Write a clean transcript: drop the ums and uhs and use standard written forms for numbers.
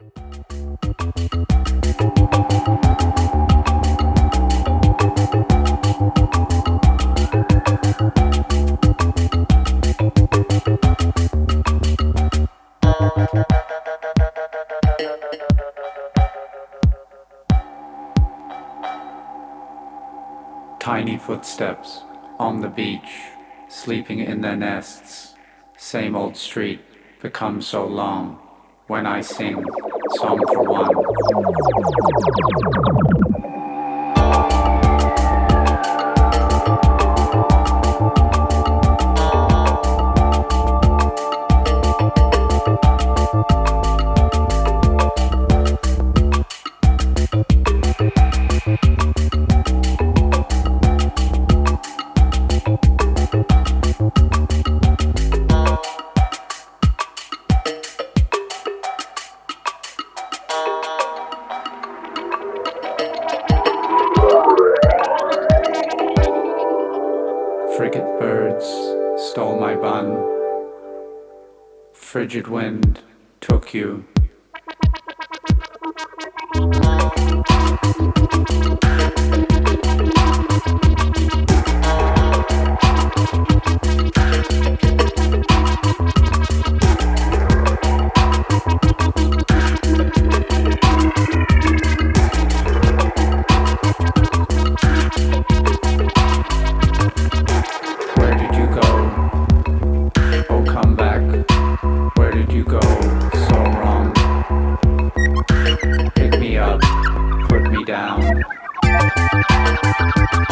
Tiny footsteps on the beach, sleeping in their nests. Same old street becomes so long when I sing Song for One. Frigate birds stole my bun. Frigid wind took you. Where did you go? Oh, come back. Where did you go? So wrong. Pick me up, put me down.